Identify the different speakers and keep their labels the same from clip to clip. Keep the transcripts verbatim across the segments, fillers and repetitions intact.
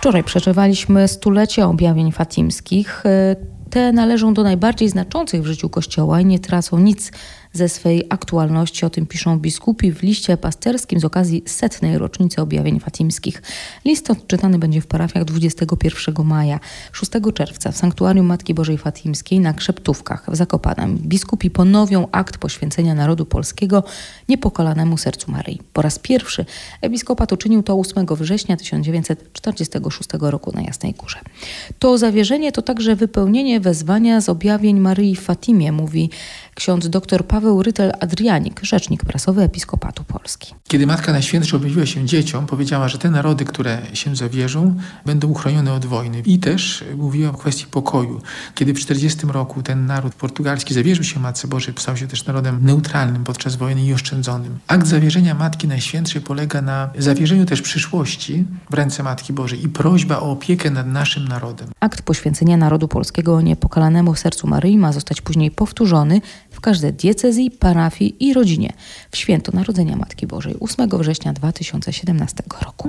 Speaker 1: Wczoraj przeżywaliśmy stulecie objawień fatimskich. Te należą do najbardziej znaczących w życiu Kościoła i nie tracą nic ze swej aktualności. O tym piszą biskupi w liście pasterskim z okazji setnej rocznicy objawień fatimskich. List odczytany będzie w parafiach dwudziestego pierwszego maja. szóstego czerwca w Sanktuarium Matki Bożej Fatimskiej na Krzeptówkach w Zakopanem biskupi ponowią akt poświęcenia narodu polskiego niepokalanemu sercu Maryi. Po raz pierwszy episkopat uczynił to ósmego września tysiąc dziewięćset czterdziestego szóstego roku na Jasnej Górze. To zawierzenie to także wypełnienie wezwania z objawień Maryi w Fatimie, mówi ksiądz dr Paweł Rytel-Adrianik, rzecznik prasowy Episkopatu Polski.
Speaker 2: Kiedy Matka Najświętsza objawiła się dzieciom, powiedziała, że te narody, które się zawierzą, będą uchronione od wojny. I też mówiła o kwestii pokoju. Kiedy w czterdziestym roku ten naród portugalski zawierzył się Matce Bożej, stał się też narodem neutralnym podczas wojny i oszczędzonym. Akt zawierzenia Matki Najświętszej polega na zawierzeniu też przyszłości w ręce Matki Bożej i prośba o opiekę nad naszym narodem.
Speaker 1: Akt poświęcenia narodu polskiego niepokalanemu sercu Maryi ma zostać później powtórzony w każdej diecezji, parafii i rodzinie w święto Narodzenia Matki Bożej ósmego września dwa tysiące siedemnastego roku.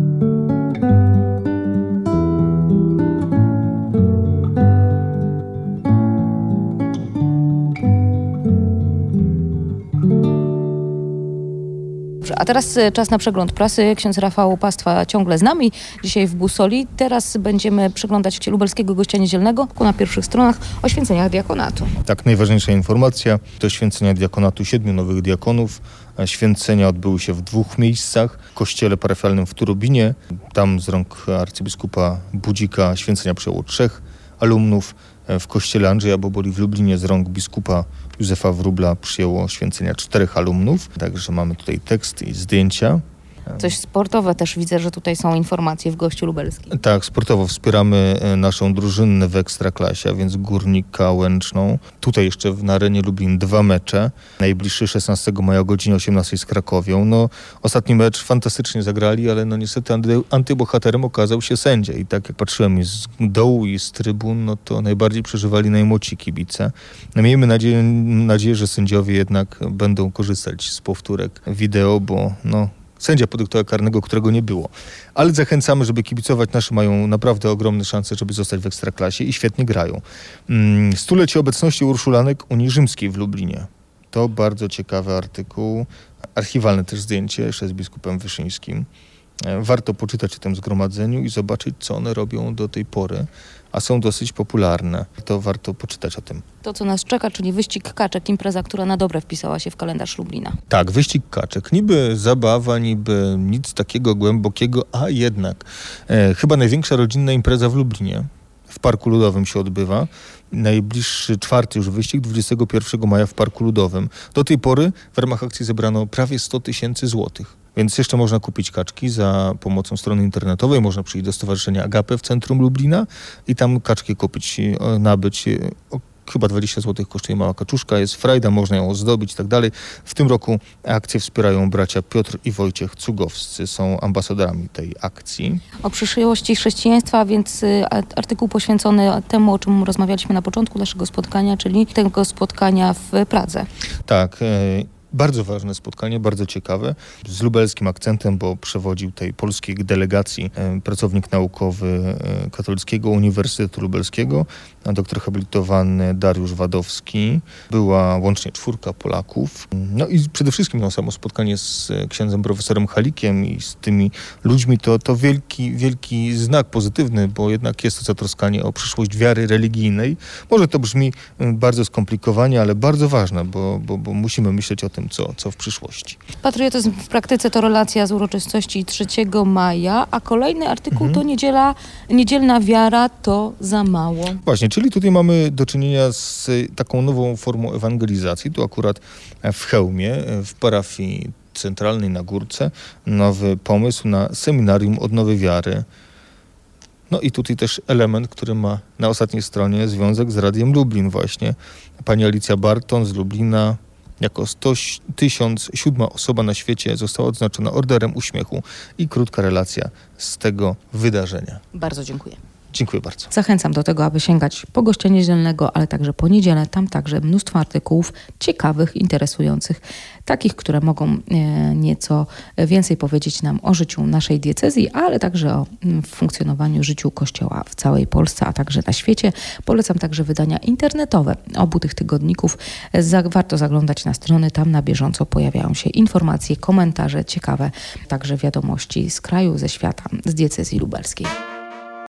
Speaker 1: A teraz czas na przegląd prasy. Ksiądz Rafał Pastwa ciągle z nami, dzisiaj w Busoli. Teraz będziemy przeglądać lubelskiego gościa niedzielnego na pierwszych stronach o święceniach diakonatu.
Speaker 3: Tak, najważniejsza informacja to święcenia diakonatu siedmiu nowych diakonów. Święcenia odbyły się w dwóch miejscach. W kościele parafialnym w Turobinie. Tam z rąk arcybiskupa Budzika święcenia przyjęło trzech alumnów. W kościele Andrzeja Boboli w Lublinie z rąk biskupa Józefa Wróbla przyjęło święcenia czterech alumnów. Także mamy tutaj tekst i zdjęcia.
Speaker 1: Coś sportowe też widzę, że tutaj są informacje w gościu lubelskim.
Speaker 3: Tak, sportowo wspieramy naszą drużynę w Ekstraklasie, a więc Górnika Łęczną. Tutaj jeszcze na arenie Lublin dwa mecze. Najbliższy szesnastego maja o godzinie osiemnastej z Krakowią. No, ostatni mecz fantastycznie zagrali, ale no niestety anty, antybohaterem okazał się sędzia. I tak jak patrzyłem z dołu i z trybun, no to najbardziej przeżywali najmłodsi kibice. No, miejmy nadzieję, nadzieję, że sędziowie jednak będą korzystać z powtórek wideo, bo no sędzia podyktował karnego, którego nie było. Ale zachęcamy, żeby kibicować. Nasze mają naprawdę ogromne szanse, żeby zostać w Ekstraklasie i świetnie grają. Stulecie obecności Urszulanek Unii Rzymskiej w Lublinie. To bardzo ciekawy artykuł. Archiwalne też zdjęcie, jeszcze z biskupem Wyszyńskim. Warto poczytać o tym zgromadzeniu i zobaczyć, co one robią do tej pory, a są dosyć popularne. To warto poczytać o tym.
Speaker 1: To, co nas czeka, czyli wyścig kaczek, impreza, która na dobre wpisała się w kalendarz Lublina.
Speaker 3: Tak, wyścig kaczek. Niby zabawa, niby nic takiego głębokiego, a jednak e, chyba największa rodzinna impreza w Lublinie. W Parku Ludowym się odbywa. Najbliższy czwarty już wyścig dwudziestego pierwszego maja w Parku Ludowym. Do tej pory w ramach akcji zebrano prawie sto tysięcy złotych. Więc jeszcze można kupić kaczki za pomocą strony internetowej. Można przyjść do Stowarzyszenia Agape w centrum Lublina i tam kaczki kupić, nabyć. O, chyba dwadzieścia złotych kosztuje mała kaczuszka. Jest frajda, można ją ozdobić i tak dalej. W tym roku akcję wspierają bracia Piotr i Wojciech Cugowscy. Są ambasadorami tej akcji.
Speaker 1: O przyszłości chrześcijaństwa, więc artykuł poświęcony temu, o czym rozmawialiśmy na początku naszego spotkania, czyli tego spotkania w Pradze.
Speaker 3: Tak. Bardzo ważne spotkanie, bardzo ciekawe, z lubelskim akcentem, bo przewodził tej polskiej delegacji e, pracownik naukowy e, Katolickiego Uniwersytetu Lubelskiego, doktor habilitowany Dariusz Wadowski. Była łącznie czwórka Polaków. No i przede wszystkim no, samo spotkanie z księdzem profesorem Halikiem i z tymi ludźmi to, to wielki, wielki znak pozytywny, bo jednak jest to zatroskanie o przyszłość wiary religijnej. Może to brzmi bardzo skomplikowanie, ale bardzo ważne, bo, bo, bo musimy myśleć o tym, Co, co w przyszłości.
Speaker 1: Patriotyzm w praktyce to relacja z uroczystości trzeciego maja, a kolejny artykuł
Speaker 3: mhm.
Speaker 1: to niedziela, niedzielna wiara to za mało.
Speaker 3: Właśnie, czyli tutaj mamy do czynienia z taką nową formą ewangelizacji. Tu akurat w Chełmie, w parafii centralnej na Górce, nowy pomysł na seminarium odnowy wiary. No i tutaj też element, który ma na ostatniej stronie związek z Radiem Lublin właśnie. Pani Alicja Barton z Lublina jako sto tysiąc siódma osoba na świecie została odznaczona Orderem Uśmiechu i krótka relacja z tego wydarzenia.
Speaker 1: Bardzo dziękuję.
Speaker 3: Dziękuję bardzo.
Speaker 1: Zachęcam do tego, aby sięgać po Gościa Niedzielnego, ale także po niedzielę. Tam także mnóstwo artykułów ciekawych, interesujących, takich, które mogą nieco więcej powiedzieć nam o życiu naszej diecezji, ale także o funkcjonowaniu, życiu Kościoła w całej Polsce, a także na świecie. Polecam także wydania internetowe obu tych tygodników. Warto zaglądać na strony, tam na bieżąco pojawiają się informacje, komentarze ciekawe, także wiadomości z kraju, ze świata, z diecezji lubelskiej.